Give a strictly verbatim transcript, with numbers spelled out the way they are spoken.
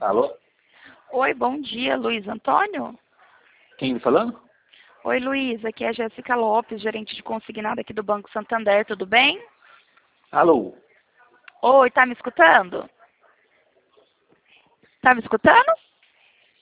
Alô? Oi, bom dia, Luiz Antônio? Quem falando? Oi, Luiz, aqui é a Jéssica Lopes, gerente de consignado aqui do Banco Santander, tudo bem? Alô? Oi, tá me escutando? Tá me escutando?